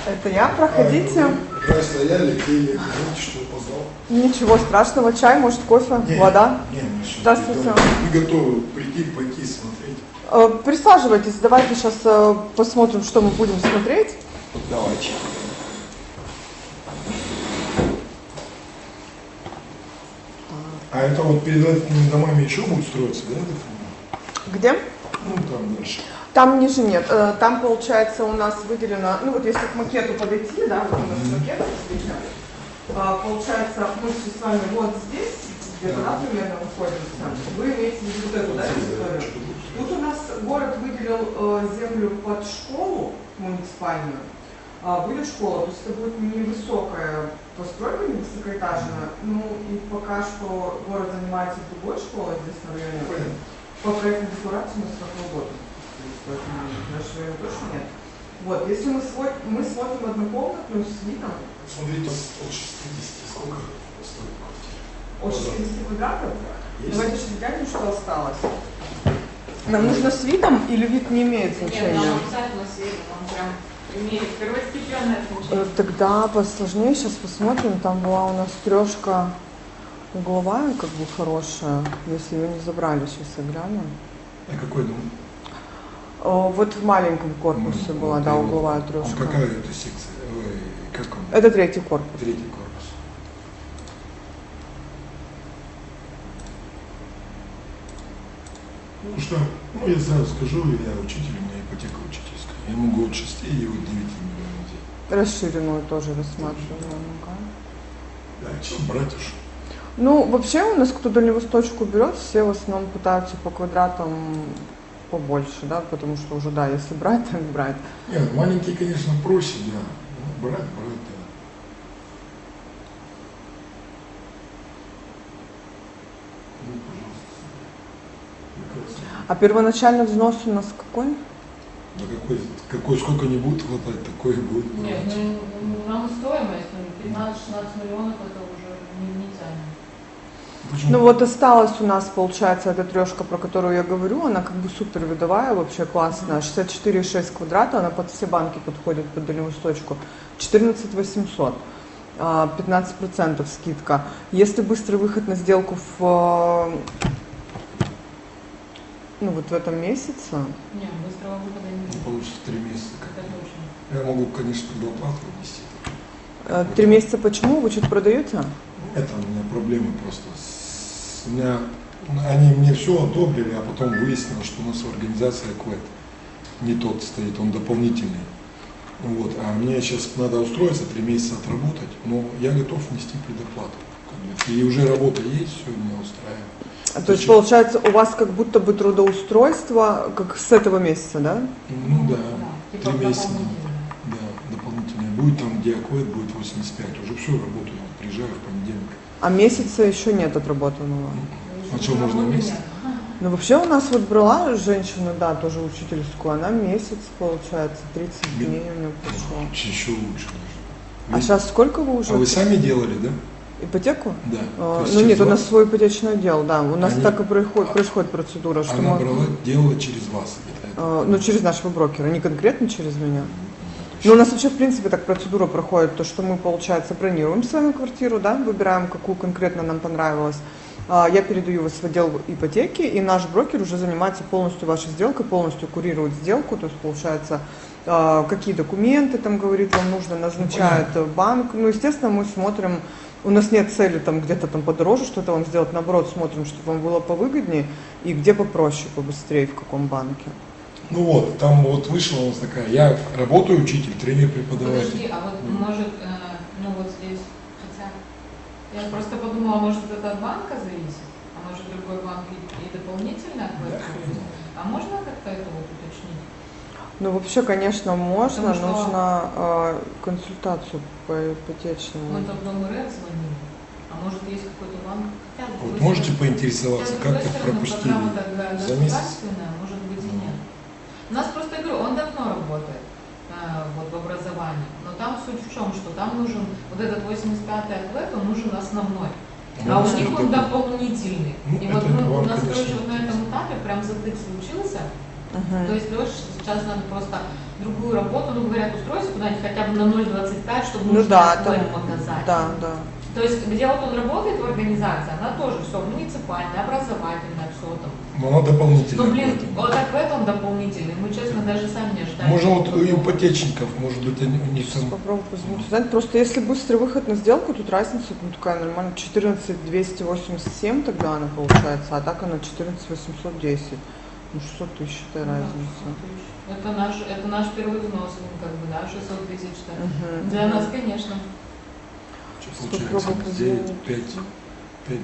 Это я, проходите. Вы стояли, пили, знаете, что опоздал? Ничего страшного, чай, может, кофе, вода. Нет, Здравствуйте. Мы готовы прийти, пойти, смотреть. Присаживайтесь, давайте сейчас посмотрим, что мы будем смотреть. Давайте. А это вот перед этими домами еще будет строиться, да? Где? Ну, там дальше. Там ниже нет. Там, получается, у нас выделено, ну вот если к макету подойти, да, вот у нас макет, получается, мы с вами вот здесь, где-то, да, примерно находимся. Вы имеете в виду вот эту, да, историю? Тут у нас город выделил землю под школу муниципальную. Будет школа, то есть это будет невысокая постройка, не высокоэтажная. Ну и пока что город занимается другой школой здесь на районе. По проектной декларации у нас как угодно. Поэтому нашего района точно нет. Вот, если мы смотрим однокомнатную с видом. Смотрите, от 60 сколько стоит квартира? От 60 квадратов? Есть. Давайте же глянем, что осталось. Нам нужно с видом или вид не имеет значения? Нет, нам обязательно с видом, он прям имеет первостепенное значение. Тогда посложнее, сейчас посмотрим. Там была у нас трешка угловая, как бы хорошая. Если ее не забрали, сейчас я гляну. А какой дом? Вот в маленьком корпусе была, да, угловая трешка. А какая это секция? Ой, как он? Это третий корпус. Третий корпус. Ну что, я сразу скажу, я учитель, у меня ипотека учительская. Я могу от 6 и от 9 миллионов взять. Расширенную тоже рассматриваем. Да, чем брать уж? Ну, вообще у нас кто дальневосточку берет, все в основном пытаются по квадратам побольше, да, потому что уже, да, если брать, так брать. Нет, маленькие, конечно, проще, да. Ну, брать, да. Ну, пожалуйста. А первоначальный взнос у нас какой? Да какой сколько не будет хватать, такое и будет. Нет, ну, нам стоимость 15-16 миллионов это уже не тянет. Почему? Ну вот осталась у нас, получается, эта трешка, про которую я говорю, она как бы супер видовая, вообще классная, 64,6 квадрата, она под все банки подходит, под дальневосточку, 14 800, 15% скидка. Если быстрый выход на сделку ну вот в этом месяце. Нет, быстрого выхода не будет. Получится 3 месяца. Это точно. Я могу, конечно, предоплату внести. 3 месяца почему? Вы что-то продаете? Это у меня проблемы просто. Они мне все одобрили, а потом выяснилось, что у нас в организации КВЭД не тот стоит, он дополнительный. Вот. А мне сейчас надо устроиться, 3 месяца отработать, но я готов внести предоплату. И уже работа есть, все меня устраивает. То есть, получается, у вас как будто бы трудоустройство как с этого месяца, да? Ну да, Типа 3 месяца. дополнительное. Да, дополнительное. Будет там, где АКВЭД будет 85, уже все, работаю, приезжаю в понедельник. А месяца еще нет отработанного. А что, можно месяц? Ну, вообще у нас вот брала женщина, да, тоже учительскую, она месяц, получается, 30 дней у нее прошло. Еще лучше даже. А сейчас сколько вы уже? А вы сами делали, да? Ипотеку? Да. Ну нет, у нас свой ипотечный отдел, да. У нас Они- так и происходит процедура, что Она мы... брала, делала через вас. Ну, через нашего брокера, не конкретно через меня. Но у нас вообще, в принципе, так процедура проходит, то, что мы, получается, бронируем с вами квартиру, да, выбираем, какую конкретно нам понравилось. Я передаю вас в отдел ипотеки, и наш брокер уже занимается полностью вашей сделкой, полностью курирует сделку, то есть, получается, какие документы, там, говорит, вам нужно, назначает банк. Ну, естественно, мы смотрим, у нас нет цели там где-то там подороже что-то вам сделать, наоборот, смотрим, чтобы вам было повыгоднее и где попроще, побыстрее, в каком банке. Ну вот, там вот вышла у нас такая, я работаю учитель, тренер, преподаватель. Подожди, а вот может, ну вот здесь, хотя, я просто подумала, может это от банка зависит, а может другой банк и дополнительно отводит? А можно как-то это вот уточнить? Ну, вообще, конечно, можно, Потому что- нужно консультацию по ипотечному. Мы тут в Дом РФ звонили, а может есть какой-то банк? Хотя, с Вот другой можете стороны- поинтересоваться, хотя, с как другой так стороны, пропустили программа такая за месяц? государственная, может быть и нет. У нас просто, я говорю, он давно работает вот, в образовании, но там суть в чем, что там нужен вот этот 85-й ответ, он нужен основной. Ну, А у если них он это- дополнительный. Ну, И вот это у вам, нас, конечно, короче, вот на этом этапе прям затык случился, То есть Лёше сейчас надо просто другую работу, ну говорят, устроиться куда-нибудь хотя бы на 0,25, чтобы Ну нужно да, акварель там, показать. да, да. То есть где вот он работает в организации, она тоже все муниципальная, образовательная, все там. Но она дополнительная. Ну блин, поэтому. вот так в этом дополнительный. Мы, честно, даже сами не ожидали. Можно вот у ипотечников, может быть, они, у них Сейчас там... попробую позвонить. Знаете, просто если быстрый выход на сделку, тут разница ну, такая нормальная. 14 287 тогда она получается, а так она 14 810. Ну 600 тысяч это разница. Это наш первый взнос, как бы, да, 600 тысяч. Мгм. Для нас, конечно. Что получается? Попробуй 9, позвонить. 5, 200.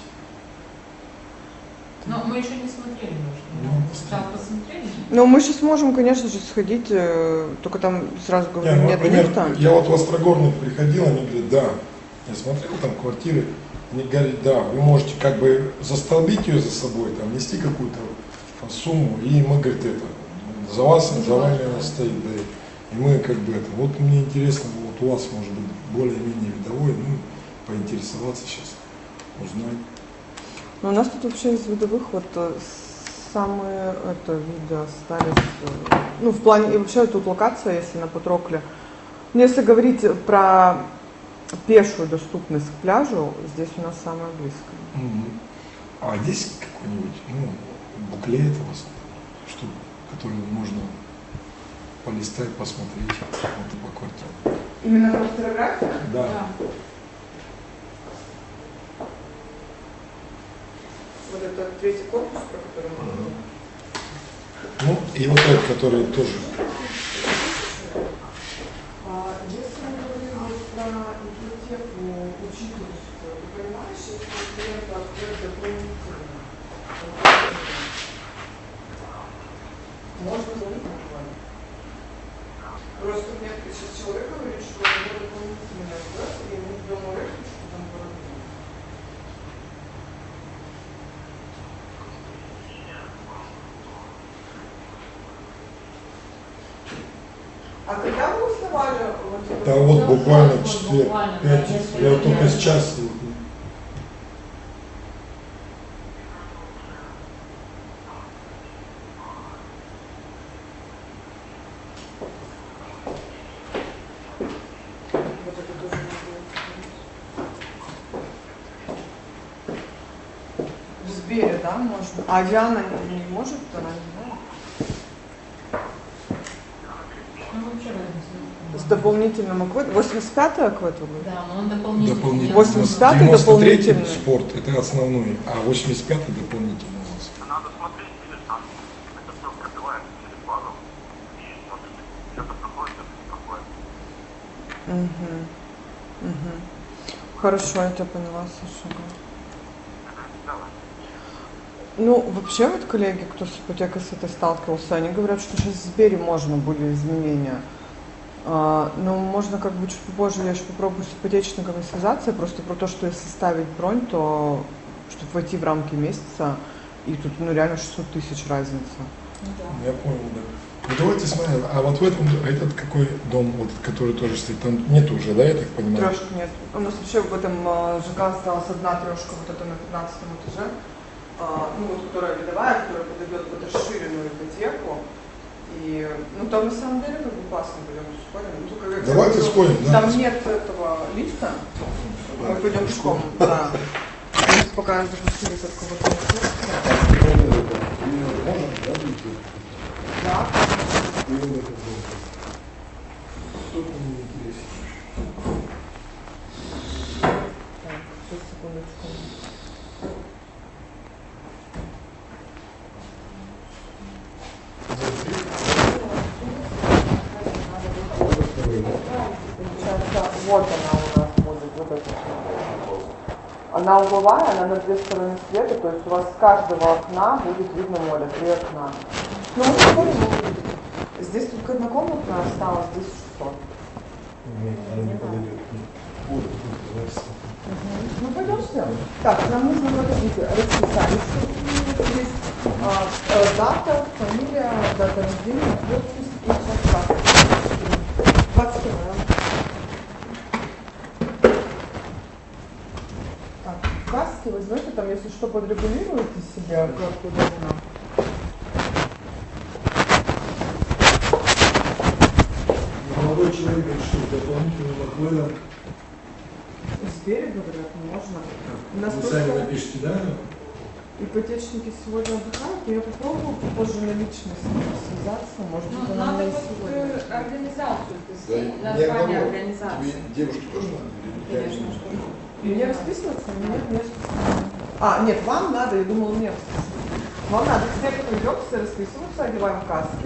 Но мы еще не смотрели, может. Ну, Сначала посмотрели. Ну, мы сейчас можем, конечно же, сходить, только там сразу говорю, Не, ну, нет например, лифта. я вот в Острогорный приходил, они говорят, да, я смотрел там квартиры, они говорят, да, вы можете как бы застолбить ее за собой, там, нести какую-то сумму, и мы, говорит, это, за вас, за вами она стоит, да, и мы как бы это, вот мне интересно, вот у вас может быть более-менее видовой, ну, поинтересоваться сейчас, узнать. Но у нас тут вообще из видовых вот самые виды остались, ну, в плане, и вообще тут локация, если на Патрокле. Но если говорить про пешую доступность к пляжу, здесь у нас самая близкая. Мгм. А есть какой-нибудь, ну, буклет у вас, что, который можно полистать, посмотреть вот, по квартире? Именно на фотографии? Да. Вот это третий корпус, про который мы говорим. Ну, и вот этот, который тоже. Если мы говорим вот про ипотеку учительскую, ты понимаешь, если клиент откроет дополнительно, можно звонить на звонок. Просто мне сейчас человек говорит, что у него дополнительный открыт, и ему дома легче, что там город. А когда вы узнавали? Да вот буквально вот четверг, буквально, да, пятницу. несколько Я вот только дней. сейчас. Вот это тоже надо было. В Сбере, да, можно? А Диана не может, она не знает? Ну, вообще разница. С дополнительным аквет. 85-й аквет вы говорите? Да, но он дополнительный. Дополнительный. 85-й 93-й дополнительный. спорт, это основной, а 85-й дополнительный у нас. Надо смотреть, видишь, там это все пробивается через базу. И смотришь, что-то проходит, что-то не проходит. Угу. Угу. Хорошо, я тебя поняла, Саша. Это не дело. Ну, вообще вот коллеги, кто с ипотекой с этой сталкивался, они говорят, что сейчас в Сбере можно были изменения. Но можно как бы чуть попозже, я еще попробую с ипотечниками связаться, просто про то, что если ставить бронь, то чтобы войти в рамки месяца, и тут ну реально 600 тысяч разница. Я понял, да. Ну давайте смотрим, а вот в этом, этот какой дом, вот, который тоже стоит, там нет уже, да, я так понимаю? Трешек нет. У нас вообще в этом ЖК осталась одна трешка, вот это на 15 этаже, ну вот которая видовая, которая подойдет под расширенную ипотеку. И, ну там на самом деле как бы классно, пойдем сходим. Ну, только, как я Давайте говорю, сходим, да. Там нет этого лифта, мы пойдем пешком, да. Мы пока запустили только вот это. Да. Так, сейчас, секундочку. Получается, вот она у нас будет, вот эта. Она угловая, она на две стороны света, то есть у вас с каждого окна будет видно море, 3 окна. Ну, мы сегодня вы увидите. Здесь только однокомнатная осталась, здесь 600. Нет, она не подойдет. Ну, пойдем сделаем. Так, нам нужно, подождите, расписание. Есть дата, фамилия, дата рождения, подпись и час. 21. Так, краски возьмете, там, если что, подрегулируете себе, как удобно. говорит, что с дополнительным охладом. С берега, говорят, можно. У нас Вы просто сами напишите, да? ипотечники сегодня отдыхают, но я попробую позже на личность связаться, может быть, Ну, она надо мне вот сегодня. организацию, Да, название тебе организации. девушке тоже надо? Конечно, что И мне расписываться? Нет, мне расписываться. А, нет, вам надо, я думала, мне расписываться. Вам надо, все, кто идет, все расписываются, одеваем каски.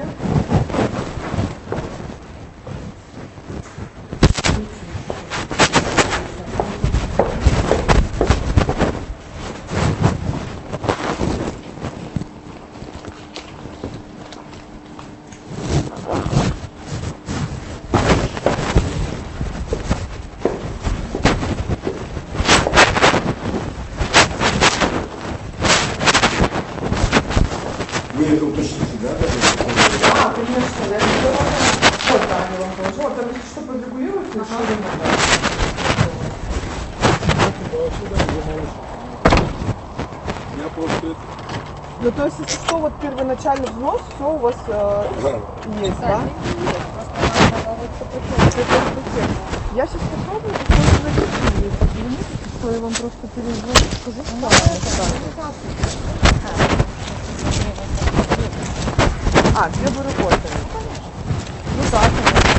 Вы это уточните, да? А, конечно, я не думала, сколько они вам положила. Там если что подрегулируется, еще не надо. Я просто... Ну, то есть, если что, вот первоначальный взнос, все у вас есть, да? Я сейчас попробую, если вы позвоните, что я вам просто перезвоню, скажу, что А, где вы работали? Ну да, конечно.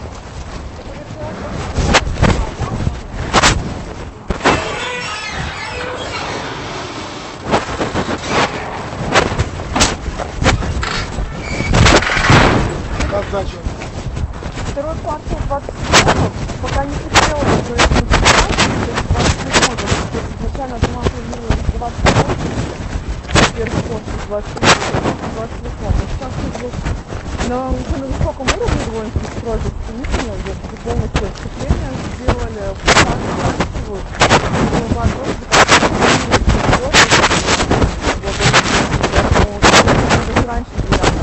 Как дача? Второй квартал 27, пока не хотела, что я буду снимать, то есть 27 года. Изначально думала, планировала 28, первый квартал 27, 28. Сейчас уже уже на высоком уровне довольно-таки строго строительно, где полностью отступление сделали, фасады красивают, голова тоже даже раньше делали.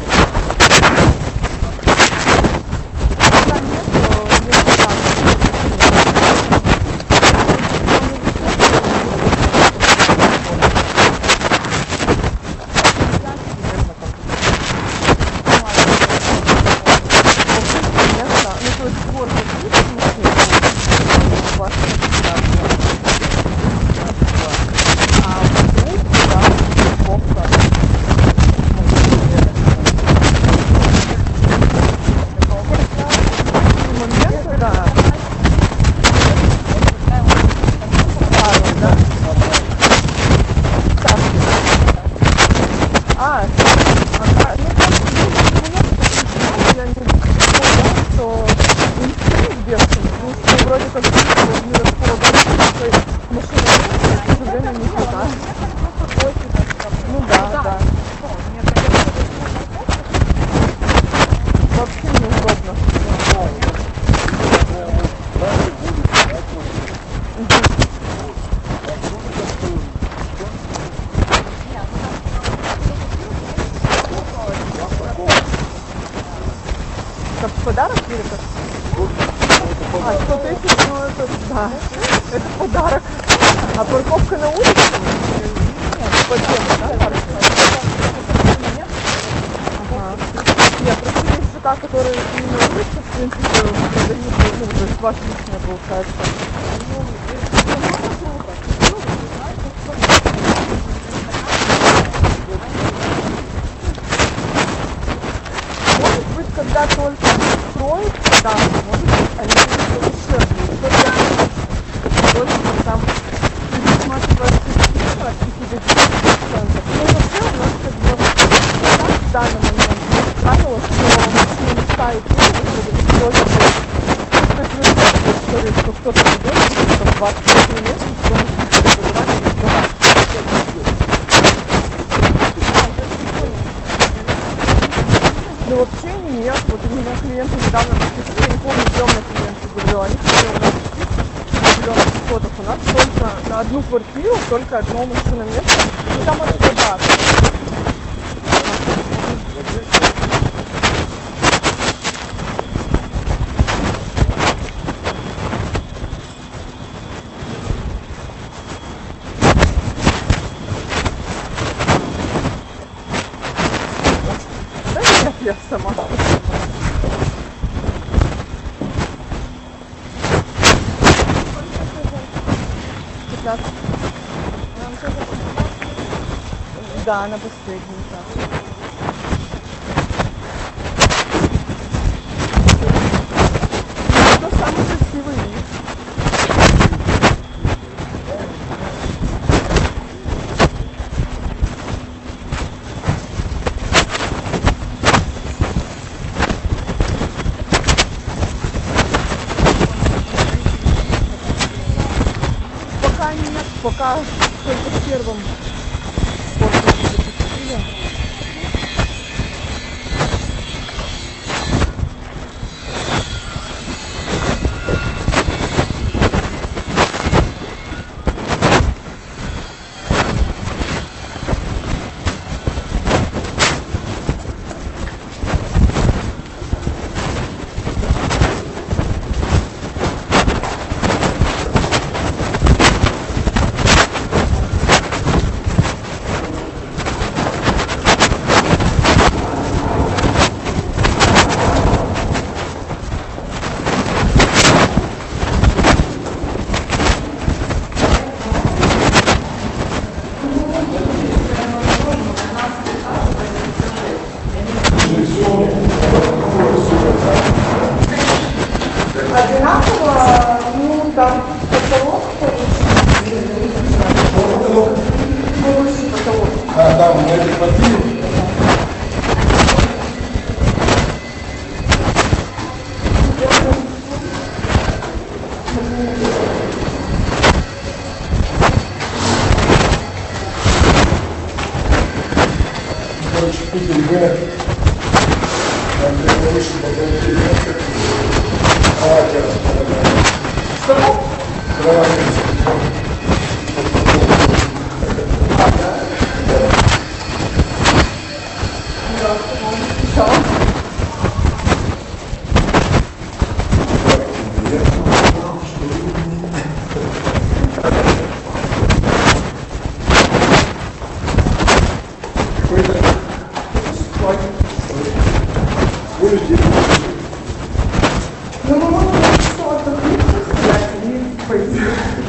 Подарок или как? А, 100 тысяч, ну это, да, это подарок. А парковка на улице? По тему, да, парковка? Ага. Нет, просто есть ЖК, которые именно улицы, в принципе, продают, ну, то есть ваш личный получается. Может быть, когда только строится, да, может быть, они будут дешевле. Больше там пересматривается цифра и 50%. Ну, вообще у нас как бы так в данный момент правило, что машина не ставит только историю, что кто-то идет, что 20 километров, что он выбирает и сдавать. Ну вообще нет, вот у меня клиенты недавно написали, я не помню, где у меня клиенты говорю, они хотели у нас в зеленых фотах, у нас только на одну квартиру, только одно машиноместо, и там от продаж. Да нет, я сама. трансляцию. Да, на последний, да. Ну, это самый красивый вид. Пока нет, пока только в первом корпусе запустили. Одинаково, ну там потолок повыше потолок. А, там, на этой квартире? Короче, Питер Г. Там где-то выше потолки. Кровати располагают. Что? Кровати. Будешь делать? Ну, мы можем что-то взять и пойти.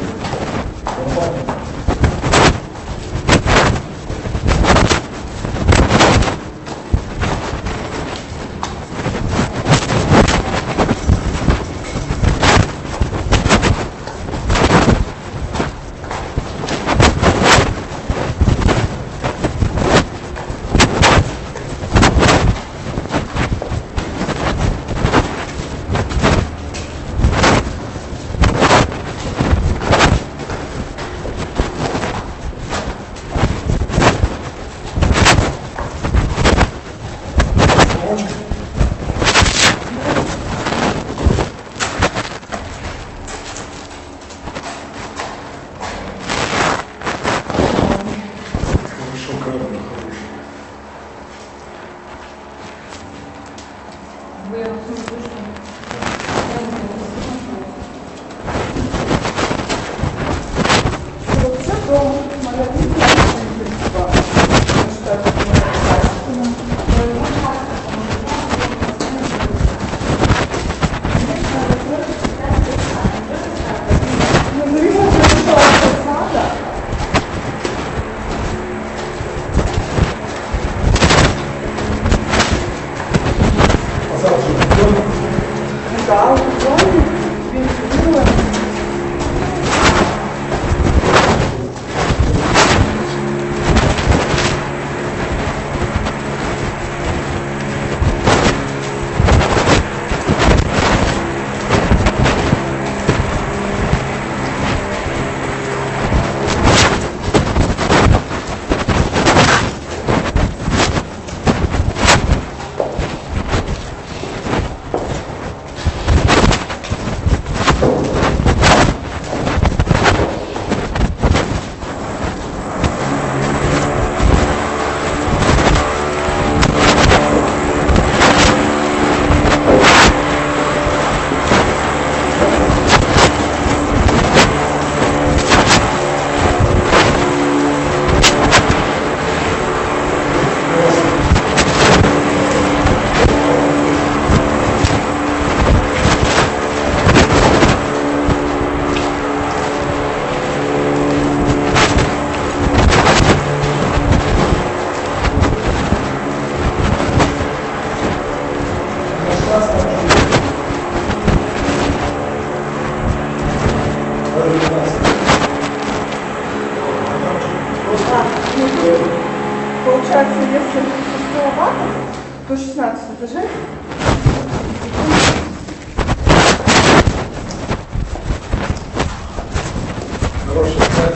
Хорошо, камера хорошая. Вы вообще слышали? Вообще, дом магазин, потому что это да, вентилируем. Сажай. Хороший сайт.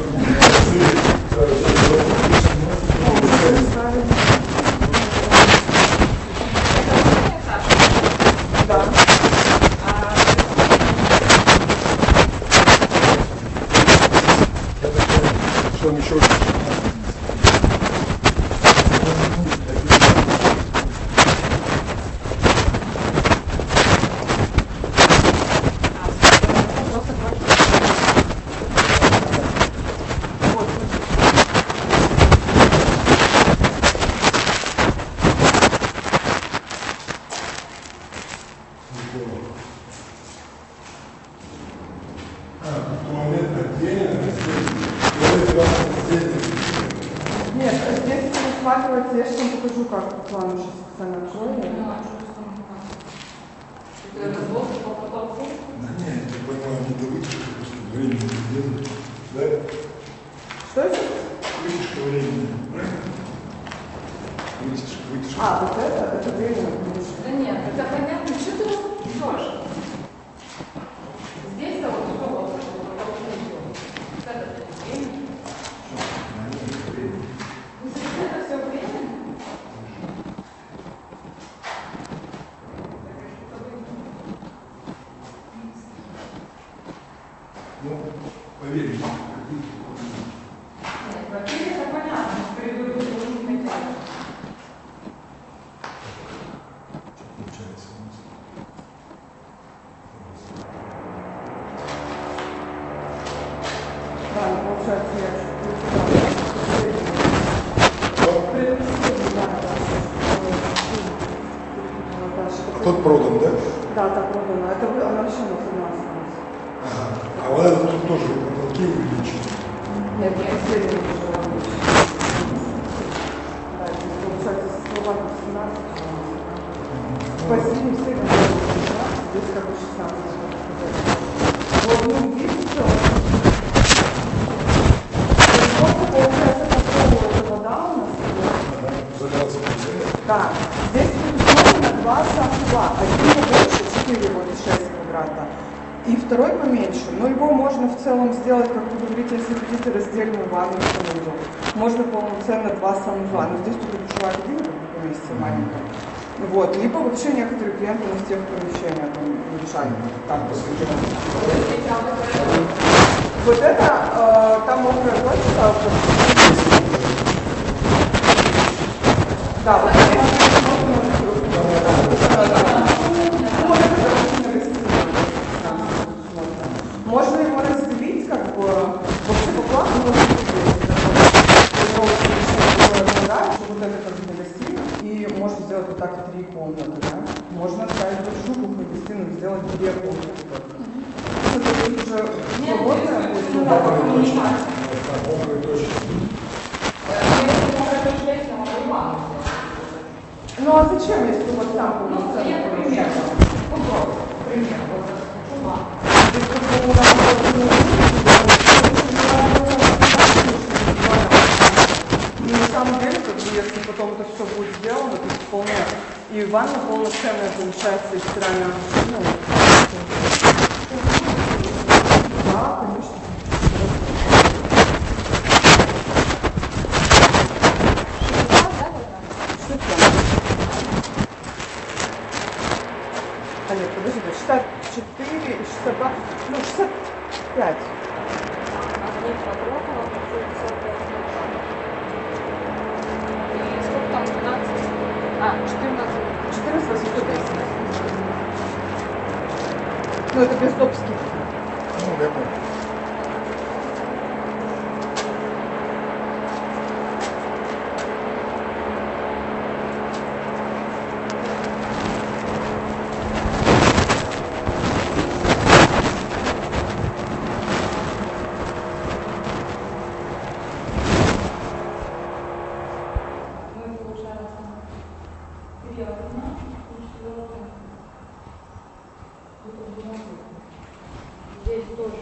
Да. Что он еще? Туалет отдельно, туалет отдельно. Нет, здесь рассматривается, я сейчас вам покажу, как по плану сейчас Оксана откроет. Это развод по потолку? Да нет, я понимаю, не довытяжка, просто времени не делают. Да? Что это? Вытяжка времени, правильно? Вытяжка. А, вот это временно, конечно. Да нет, это понятно. Что ты распутешь? Здесь-то вот что вот потолок идет. Это время. Это все время? Ну, поверь мне. Нет, квартире это понятно, в коридоре должен быть. Получается у нас. Да, ну, получается, я А тот продан, да? Да, так продано. Это она вообще на финансах. Ага. А вот этот тут тоже потолки увеличены. Нет, я последний уже да, здесь получается со словами 17. Последний средний 16, здесь как бы 16. Вот, ну, видите, просто получается такого вода у нас. Изоляция нельзя. Да, здесь предусмотрено 2 санузла. Один побольше, 4, вот 6 квадрата. И второй поменьше, но его можно в целом сделать, как вы говорите, если хотите раздельную ванную санузел. Можно полноценно 2 санузла, но здесь только душевая кабина, как бы поместится маленькая. Вот, либо вообще некоторые клиенты на всех помещениях там решают. Так, вот это, там мокрая точка. Да, вот здесь можно его разделить, как бы, вообще по плану можно вот это как бы гостиная, и можно сделать вот так 3 комнаты, да? Можно оставить большую кухню гостиную, сделать 2 комнаты. Это уже свободная будет. Мокрая точка. Ну а зачем, если вот там полноценный помещение? Пример. И на самом деле, как бы, если потом это все будет сделано, то есть вполне и ванна полноценная получается, и стиральная машина. Да, конечно. А нет, подожди, 64, 62, ну 65. Сколько там, 12? А, 14. 14 810. Ну это без доп. скидки. Ну, я понял. Здесь тоже.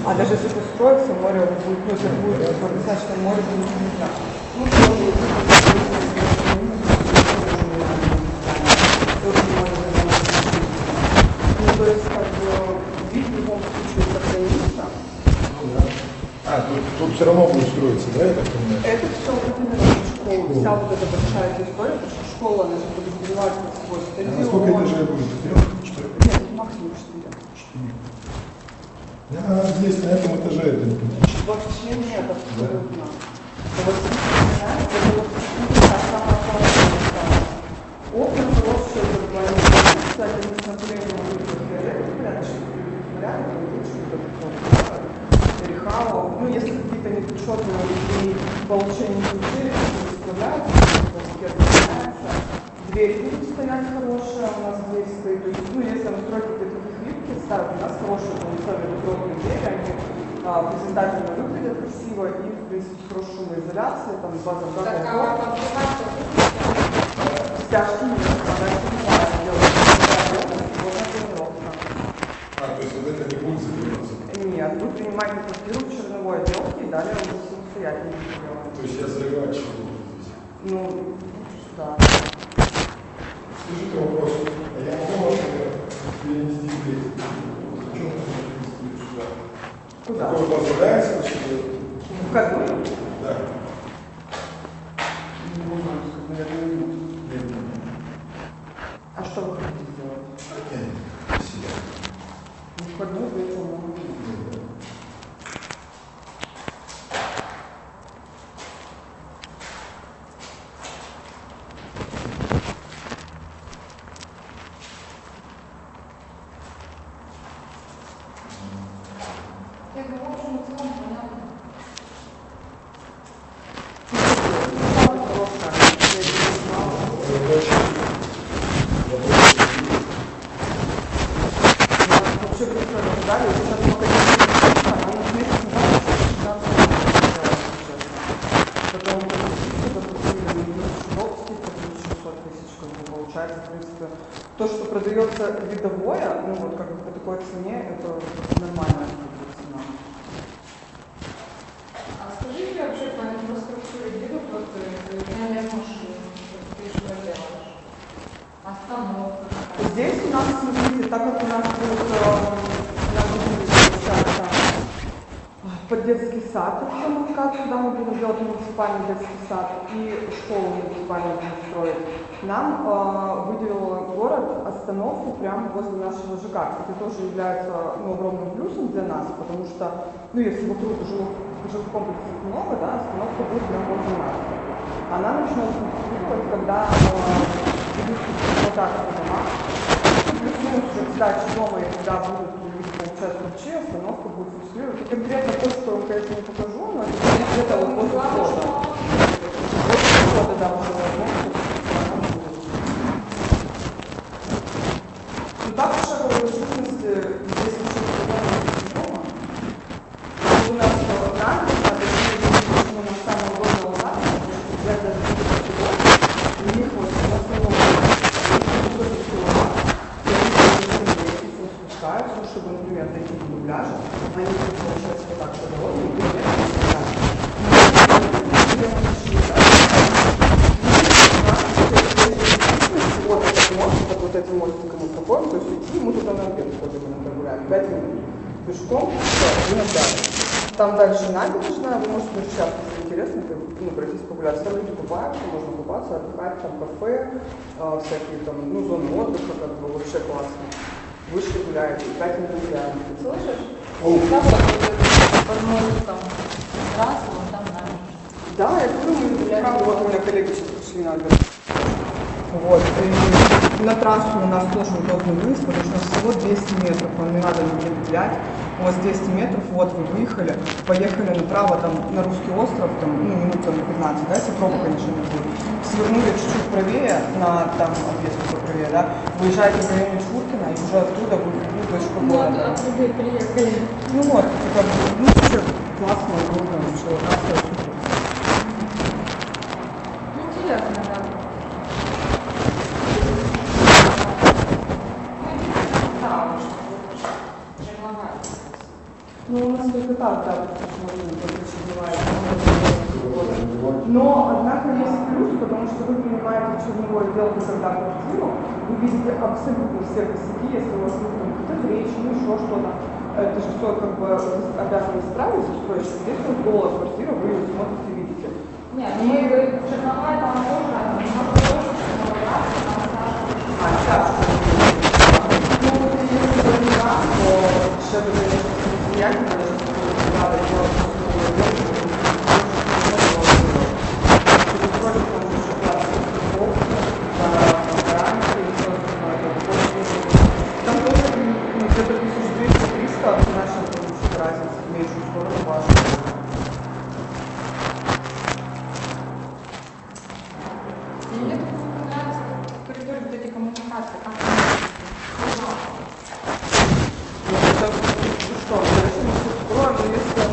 А даже если построится, море будет, ну, это будет достаточно море, то ничего не страшно. Ну, тоже, ну, то есть, как бы, вид в любом случае сохранится. Тут все равно будет строиться, да, я так понимаю? Это все вот именно школа, вся вот эта большая эта история, потому что школа, она же подразумевает под собой стадион. А сколько этажей будет? 4? Нет, максимум 4. Здесь, на этом этаже, это не критично. Вообще нет, абсолютно. Вот это вот самое классное. Окна хорошие, кстати, мы смотрели на Рихау, ну, если какие-то непечетные и получения ключей, выставляются, дверь будет стоять хорошая, у нас здесь стоит, то есть, ну, если настройки таких випки ставят, у нас хорошие полноценные взрослые двери, они презентабельно выглядят красиво и, в принципе, хорошая шумоизоляция, там, база стяжки нет, она снимает, делает То есть вот это не будет закрываться? Нет, вы принимаете квартиру в черновой отделке и далее уже самостоятельно делаете. То есть я заливаю чего здесь? Ну, да. Скажите вопрос, а я могу вас перенести дверь? Зачем вы перенести сюда? Куда? Такое позволяется, что В входную? да. Не знаю, наверное, нет. А что вы хотите сделать? Спасибо. В входную дверь, по-моему, нет. То, что продается видовое, ну вот как бы по такой цене, это нормальная цена. А скажите вообще по инфраструктуре видов, вот для машин, ты что делаешь? Остановка. Здесь у нас, смотрите, так как у нас будет получаться под детский сад, когда мы будем делать муниципальный детский сад и школу муниципальную будем строить, нам выделил город остановку прямо возле нашего ЖК. Это тоже является огромным плюсом для нас, потому что, если вокруг жилых комплексов много, да, остановка будет прямо возле нас. Она начнет функционировать, когда будут эксплуатация дома, плюс-минус уже к сдаче дома, и когда будут получать ключи, остановка будет функционировать. И конкретно то, что я, конечно, не покажу, но это где-то вот после входа. После входа, да, уже возможно. Ну так уж в действительности здесь еще не дома. У нас набережная, точнее, на самом главном набережной, взять даже у них вот в основном спускаются, чтобы, например, дойти до пляжа, они получается вот так по дороге, и вот этот мост, вот этим мостиком мы проходим, то есть идти, мы туда на обед ходим, иногда гуляем, 5 минут. Пешком, все, и дальше. Там дальше набережная, вы можете даже сейчас, если интересно, пройтись погулять. Там люди купаются, можно купаться, отдыхать, там кафе, всякие там, зоны отдыха, как бы вообще классно. Вышли гуляете, 5 минут гуляем. Ты слышишь? Там подносит там трассу, вон там набережная. Да, я говорю, мы гуляем. Вот у меня коллеги сейчас пришли на набережную. Вот, и на трассу у нас тоже удобный выезд, потому что у нас всего 200 метров, вам не надо нигде гулять. У вас 200 метров, вот вы выехали, поехали направо там на Русский остров, там, минут на 15, да, если пробка, конечно, не будет. Свернули чуть-чуть правее, на там объезд правее, да, выезжаете в районе Чуркина, и уже оттуда вы точку города. Вот оттуда приехали. Ну вот, это как бы, вообще классно, удобно, вообще, трасса супер. Интересно, да. Ну, у нас тут Но, однако, есть плюс, потому что вы принимаете черновое дело когда квартиру, вы видите абсолютно все косяки, если у вас есть там какие-то речи, ну еще что-то. Это же все как бы обязаны исправить, застройщик. Здесь вот голая квартира, вы ее смотрите, видите. Нет, мы черновая там тоже, немного тоже черновая, Чашку. Ну, вот если это не так, то что-то, конечно, самостоятельно, даже надо делать черновое дело. Там тоже где-то 1200-300 наша получит разница в меньшую сторону важно. Мне нравится в коридоре вот эти коммуникации, как Это что, дальше мы все строим, но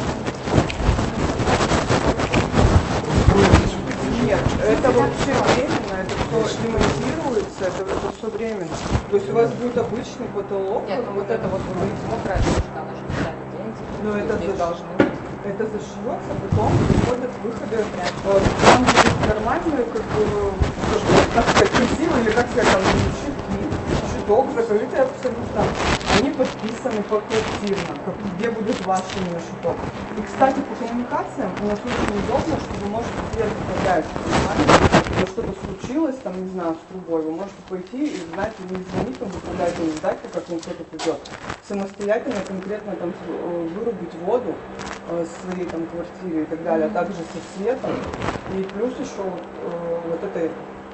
если... Нет, это вообще временно, это все демонтируется, это все временно. То есть у вас будет обычный потолок. Нет, ну вот это вот вы говорите, мокрая дорожка, она же никуда не денется. Но это здесь должны быть. Это зашьется, потом выходят выходы. Там будет нормальные, как бы, как сказать, красивые, или как сказать, там, щиток, закрытый абсолютно. Они подписаны поквартирно, где будет ваш именно щиток. И, кстати, по коммуникациям у нас очень удобно, что вы можете свет управлять, понимаете? Если что-то случилось, там, не знаю, с трубой, вы можете пойти и, знаете, не звонить, там, управлять, не ждать, как вам кто-то придет. Самостоятельно, конкретно, там, вырубить воду в своей, там, квартире и так далее, а также со светом. И плюс еще вот этой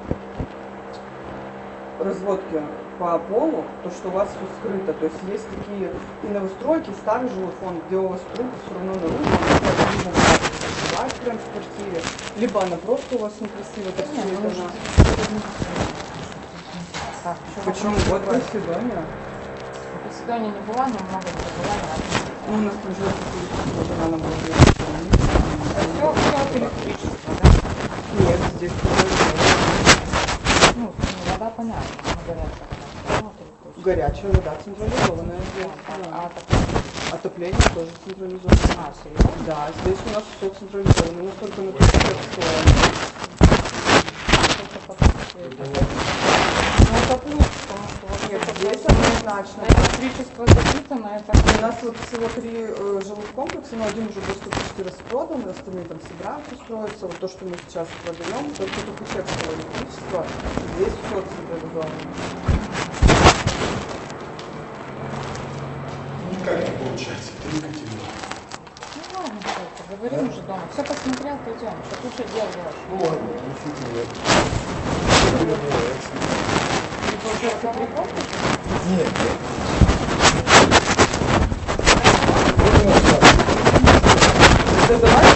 разводки по полу, то, что у вас все скрыто. То есть есть такие и новостройки, и старый жилой фонд, где у вас трубы все равно наружу, она прям в квартире, либо она просто у вас некрасиво, так Нет, все ну, это. Почему? Вот Поседония. В Поседоне не была, но много где была. Ну, у нас там живет она была. Все электричество, да? Нет, здесь Ну, вода понятно, она горячая. горячая вода централизованная здесь. А Отопление тоже централизованное. серьезно? Да, здесь у нас все централизовано, настолько на 50 Ну, это плюс, потому что вот Нет, это здесь вот однозначно. электричество запитано, это... У нас вот всего 3 жилых комплекса, но один уже просто почти распродан, остальные там собираются строиться. Вот то, что мы сейчас продаем, только чеховского электричества, здесь все централизовано. Никак не получается. Трикотина. Ну ладно, что поговорим уже дома. Все посмотрел, пойдем. Что тут что делаешь? Ну ладно, действительно. Ты получается прикопишь? Нет, нет. Это давай.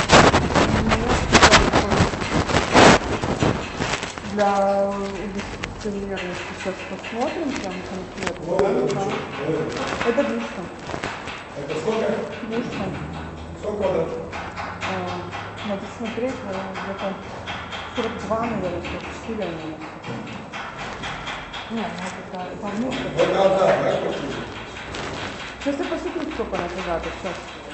для достоверности. Сейчас посмотрим прям конкретно. Вот это Да. что? Это 200. Это сколько? 200. Сколько квадратов? Надо смотреть, где-то 42, наверное, 44 они. Нет, ну это внутрь. Вот одна, да, квартира? Сейчас я посмотрю, сколько она квадратов. Сейчас.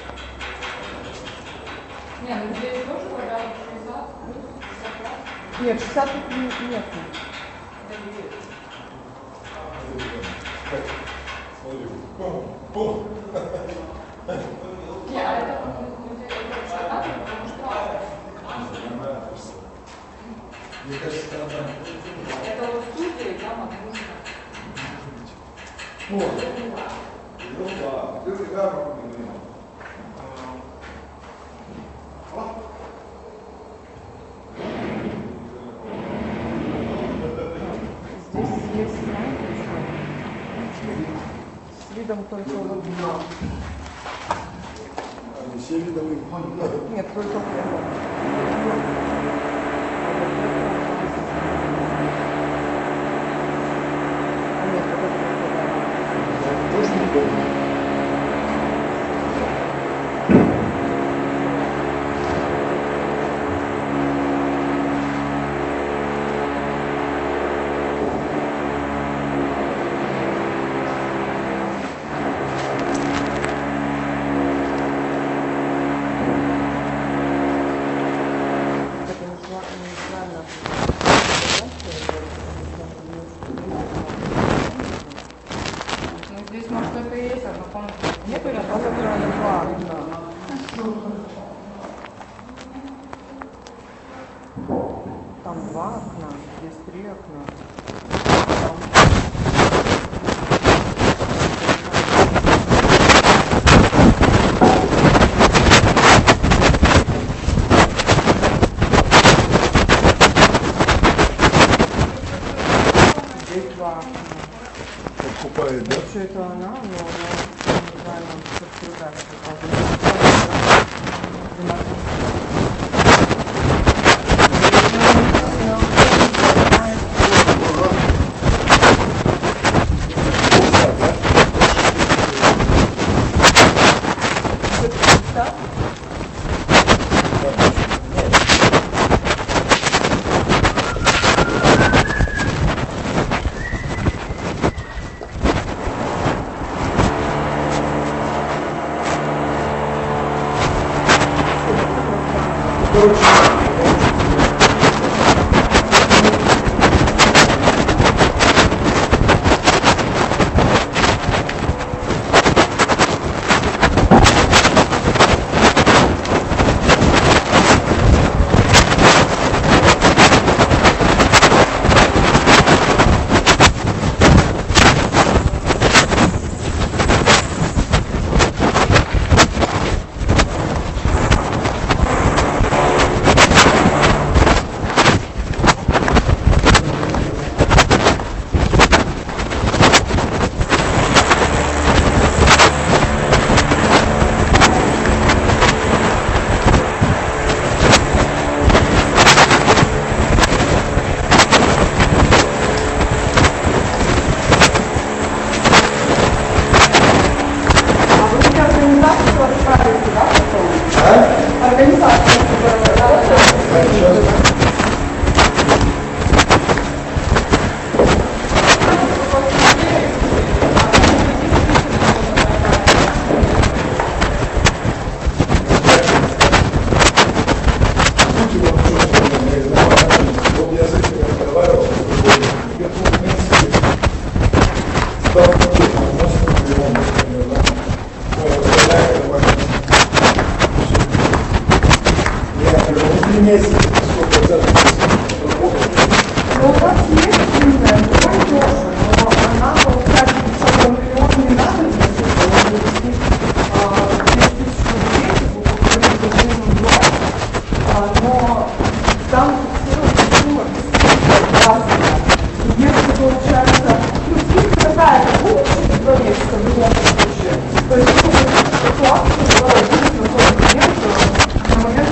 Не, ну здесь тоже квадратов 60, плюс 55. Нет, 60 тут нет. Смотри. Пум. Не, а это потому что Мне кажется, она... это вот студия, и там окружно. Здесь есть, знаете, что? С видом только вот. Они все видовые. Нет, только вот. А нет, вот это Тоже видовые. Ну здесь может это и есть, одна комната. нет, это натурально два окна. Там два окна, здесь 3 окна. Здесь 2 окна. Покупает, да? Вообще это она, но она неправильно подтверждается. Показывает. 12.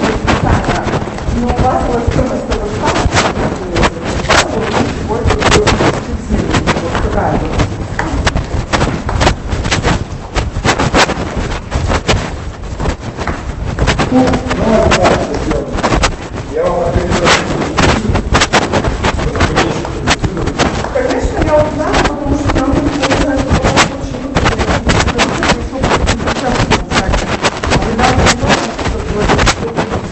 Но у вас сколько с того штата, я узнаю, потому что нам будет получается очень выгодно, на сайте. А недавно узнала, что говорит, что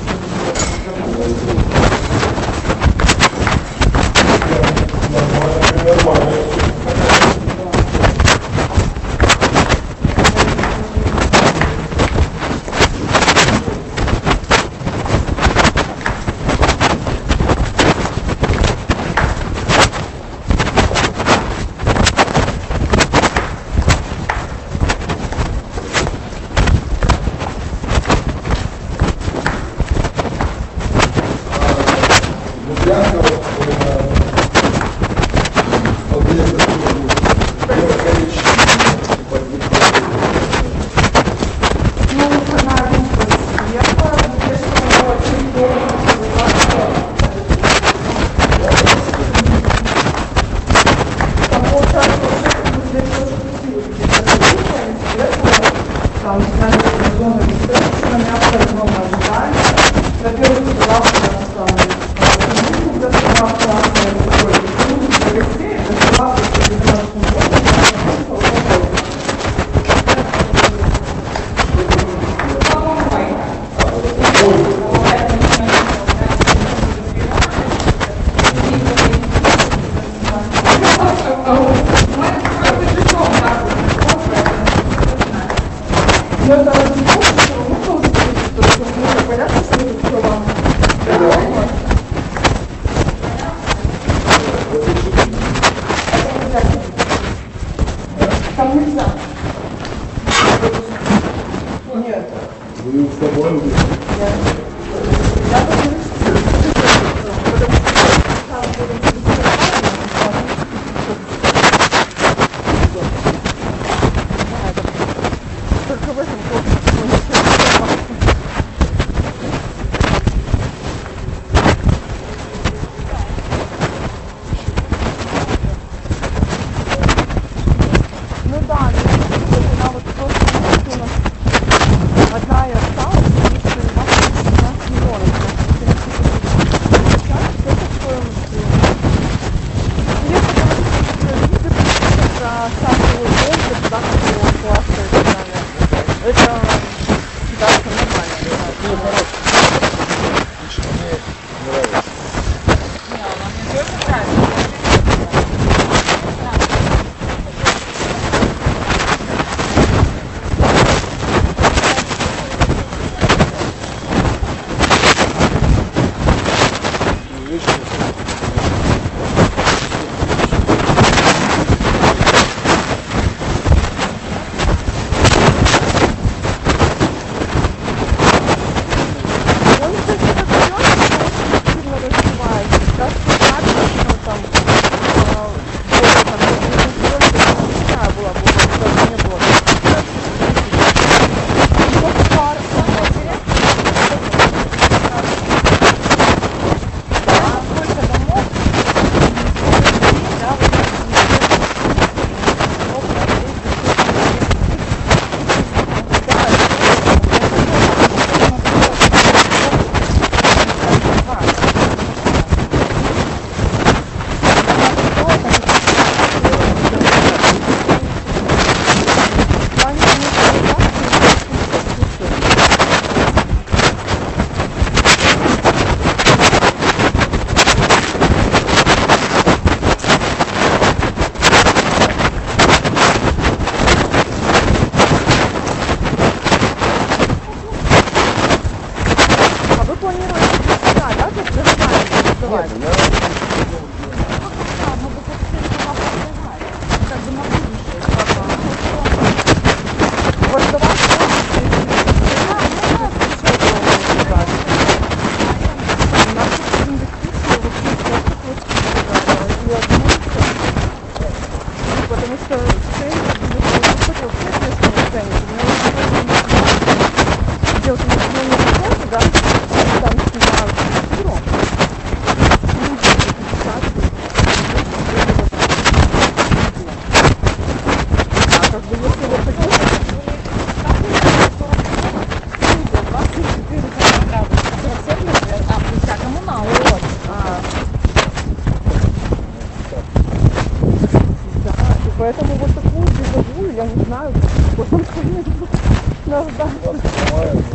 Нормально. Там нельзя. Нет. Вы с тобой уже? Я потому только в этом ну да, она вот просто у нас одна и осталась, потому что у нас Поэтому вот такую беговую, я не знаю, вот он нас даст.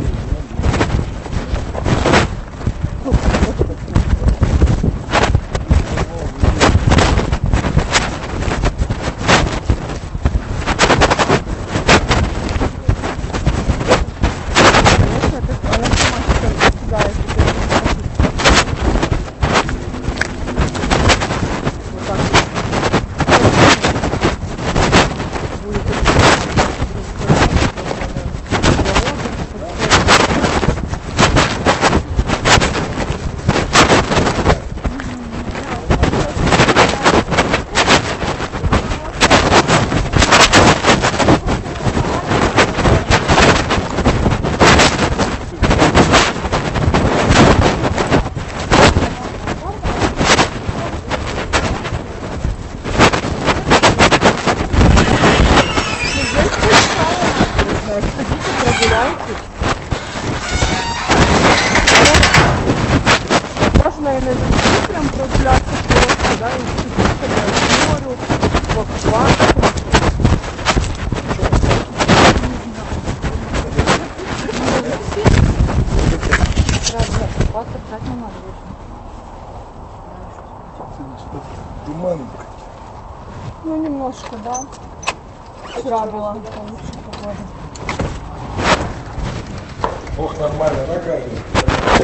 Можно и на весну прям прогуляться просто, да, и к морю, в аквапарк. Туманненько. Ну, немножко, да. Вчера была получше погода. Ох, нормально, накажем.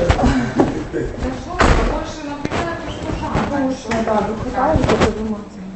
Больше напрягает, что шаг. Конечно, да, выхватали, только думаю.